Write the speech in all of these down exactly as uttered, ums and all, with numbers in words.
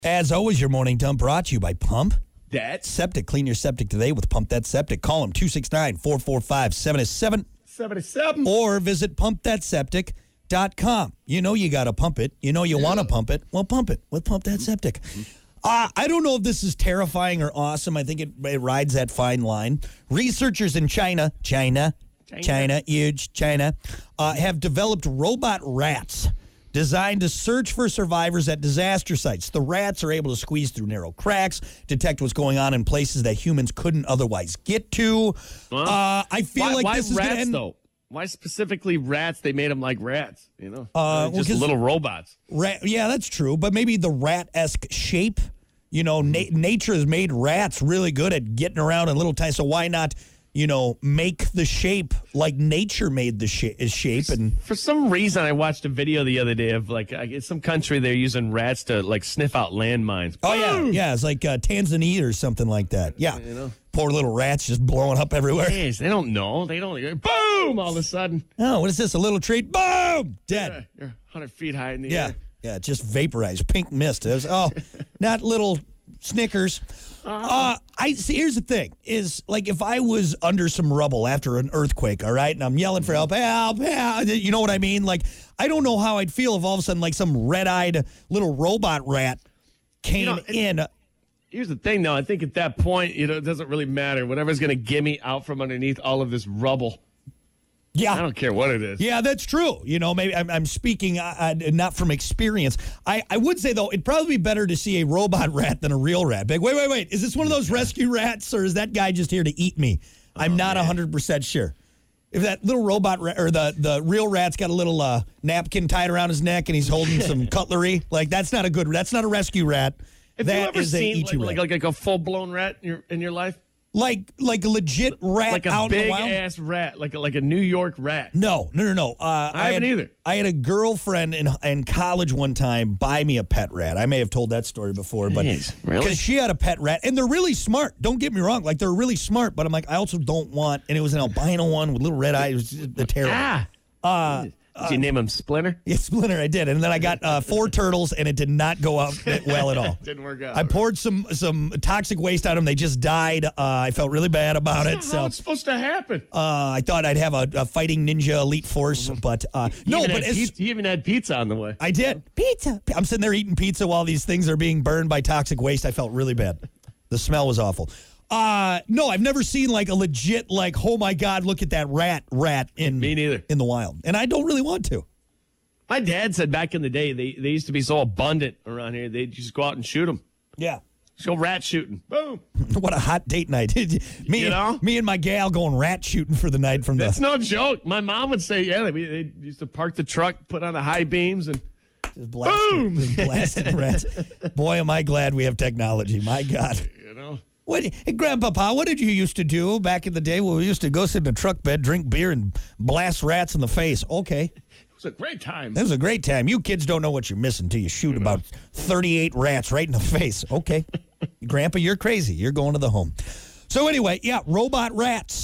As always, your morning dump brought to you by Pump That Septic. Clean your septic today with Pump That Septic. Call them two six nine, four four five, seven seven seventy-seven. or visit pump that septic dot com. You know you got to pump it. You know you yeah. want to pump it. Well, pump it with Pump That Septic. Uh, I don't know if this is terrifying or awesome. I think it, it rides that fine line. Researchers in China, China, China, China huge China, uh, have developed robot rats designed to search for survivors at disaster sites. The rats are able to squeeze through narrow cracks, detect what's going on in places that humans couldn't otherwise get to. Well, uh, I feel why, like why this is rats, going to end. Though? Why specifically rats? They made them like rats, you know? Uh, just well, little robots. Rat, yeah, that's true. But maybe the rat-esque shape. You know, na- nature has made rats really good at getting around in little tiny. So why not, you know, make the shape like nature made the sh- shape? And for some reason, I watched a video the other day of like uh, some country they're using rats to like sniff out landmines. Oh yeah, yeah, it's like uh, Tanzania or something like that. Yeah, you know, poor little rats just blowing up everywhere. Jeez, they don't know. They don't. Boom! All of a sudden. Oh, what is this? A little treat? Boom! Dead. Yeah, you're one hundred feet high in the yeah. air. Yeah, just vaporized, pink mist. It was, oh, not little Snickers. Uh, I see. Here's the thing: is like if I was under some rubble after an earthquake, all right, and I'm yelling for help, help, help. You know what I mean? Like I don't know how I'd feel if all of a sudden, like some red-eyed little robot rat came you know, in. Here's the thing, though. I think at that point, you know, it doesn't really matter. Whatever's going to get me out from underneath all of this rubble. Yeah, I don't care what it is. Yeah, that's true. You know, maybe I'm, I'm speaking uh, uh, not from experience. I, I would say, though, it'd probably be better to see a robot rat than a real rat. Like, wait, wait, wait. Is this one of those rescue rats, or is that guy just here to eat me? I'm oh, not man. one hundred percent sure. If that little robot rat, or the, the real rat's got a little uh, napkin tied around his neck and he's holding some cutlery, like, that's not a good, that's not a rescue rat. Have that you ever is seen a like, like, like, like a full-blown rat in your, in your life? Like like a legit rat like a out big in the wild? ass rat, like a, like a New York rat. No, no, no, no. Uh, I, I haven't had, either. I had a girlfriend in in college one time buy me a pet rat. I may have told that story before, but because really? she had a pet rat, and they're really smart. Don't get me wrong, like they're really smart. But I'm like, I also don't want, and it was an albino one with little red eyes. It was just, they're terrible. Ah. Uh, Did you name him Splinter? Yeah, Splinter, I did. And then I got uh, four turtles, and it did not go out well at all. Didn't work out. I poured some some toxic waste on them. They just died. Uh, I felt really bad about That's it. not so how it's supposed to happen. Uh, I thought I'd have a, a fighting ninja elite force, but uh, no. But as, he even had pizza on the way. I did pizza. I'm sitting there eating pizza while these things are being burned by toxic waste. I felt really bad. The smell was awful. Uh, no, I've never seen like a legit like, oh my God, look at that rat rat in me neither in the wild, and I don't really want to. My dad said back in the day they, they used to be so abundant around here they'd just go out and shoot them. Yeah. Just go rat shooting. Boom. What a hot date night. me, you know? me and my gal going rat shooting for the night from That's the... no joke. My mom would say, yeah, they, they used to park the truck, put on the high beams, and just blasting, boom! Just blasting rats. Boy, am I glad we have technology. My God. You know? What, hey, Grandpapa, what did you used to do back in the day when we used to go sit in a truck bed, drink beer, and blast rats in the face? Okay. It was a great time. That was a great time. You kids don't know what you're missing until you shoot about thirty-eight rats right in the face. Okay. Grandpa, you're crazy. You're going to the home. So anyway, yeah, robot rats.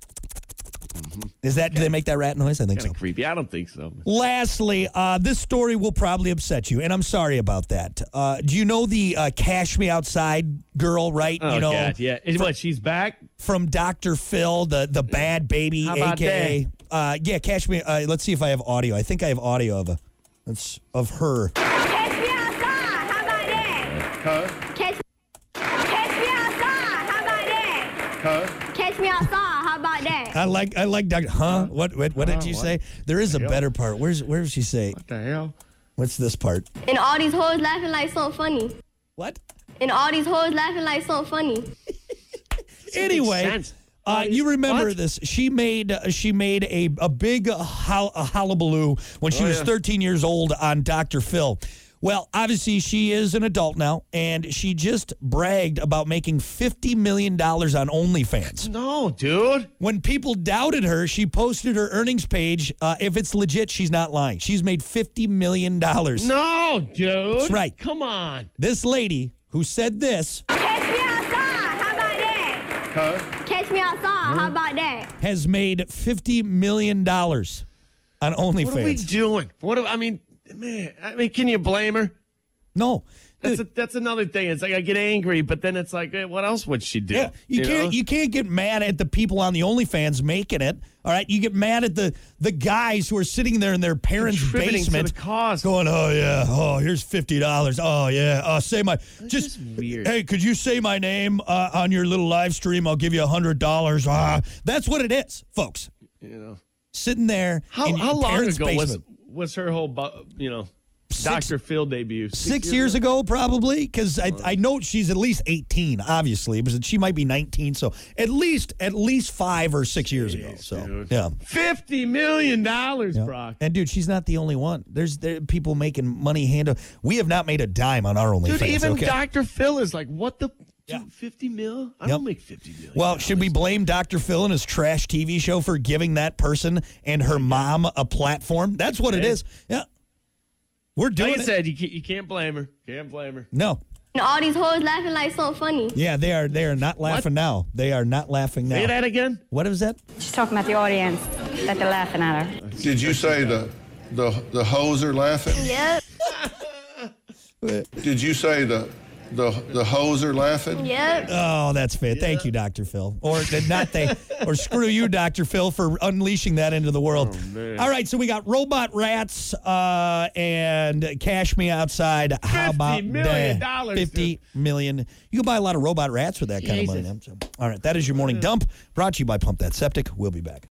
Mm-hmm. Is that, do they make that rat noise? I think Kinda so. Creepy. I don't think so. Lastly, uh, this story will probably upset you, and I'm sorry about that. Uh, do you know the uh, Cash Me Outside girl, right? Oh, you know, God, yeah. Is what, she's back? From Doctor Phil, the, the bad baby, How about a k a. Uh, yeah, Cash Me. Uh, let's see if I have audio. I think I have audio of a, it's of her. Catch me outside. How about that? Huh? Catch, catch me outside. How about that? Huh? Catch me outside. How about that? I like I like Doctor Huh? What what, what did you what? say? There is a better part. Where's where does she say? What the hell? What's this part? And all these hoes laughing like something funny. What? And all these hoes laughing like something funny. Anyway, uh, you remember what? this? She made uh, she made a a big uh, hol- a hullabaloo when she Oh, was yeah. thirteen years old on Doctor Phil. Well, obviously she is an adult now, and she just bragged about making fifty million dollars on OnlyFans. No, dude. When people doubted her, she posted her earnings page. Uh, if it's legit, she's not lying. She's made fifty million dollars. No, dude. That's right. Come on. This lady who said this Catch me outside. How about that? Huh? Catch me outside. How about that? has made fifty million dollars on OnlyFans. What are we doing? What do, I mean, man, I mean, can you blame her? No. That's a, that's another thing. It's like I get angry, but then it's like, eh, what else would she do? Yeah, you, You can't know? you can't get mad at the people on the OnlyFans making it. All right, you get mad at the the guys who are sitting there in their parents' Contributing to basement, the cause. going, "Oh yeah, oh here's fifty dollars. Oh yeah, uh, say my just just weird. Hey, could you say my name uh, on your little live stream? I'll give you a hundred dollars. Ah, that's what it is, folks. You know, Sitting there how in your how long parents' ago was basement. was her whole bu- you know Six- Doctor Phil debut? Six, years ago, probably, because I, I know she's at least eighteen, obviously, but she might be nineteen, so at least at least five or six years ago. So dude. yeah, Fifty million dollars, yeah. Brock. And dude, she's not the only one. There's there are people making money hand. We have not made a dime on our OnlyFans. Dude, even okay? Doctor Phil is like, what the? Yeah. Dude, fifty mil? I Yep. don't make fifty million. Well, should we blame Doctor Phil and his trash T V show for giving that person and her mom a platform? That's what it Okay. is. Yeah, we're doing Like I it. said, you can't, you can't blame her. Can't blame her. No. And all these hoes laughing like something funny. Yeah, they are. They are not laughing now. They are not laughing now. Say that again. What is that? She's talking about the audience, that they're laughing at her. Did you say the the the hoes are laughing? Yep, Did you say the the the hoes are laughing? yep. Oh, that's fair. Thank you, Doctor Phil. Or not they, or screw you, Doctor Phil, for unleashing that into the world. man. All right, so we got robot rats uh, and Cash Me Outside. How about million that? dollars, Fifty million. You can buy a lot of robot rats with that kind of money. Jesus. So, all right, that is your morning dump. Brought to you by Pump That Septic. We'll be back.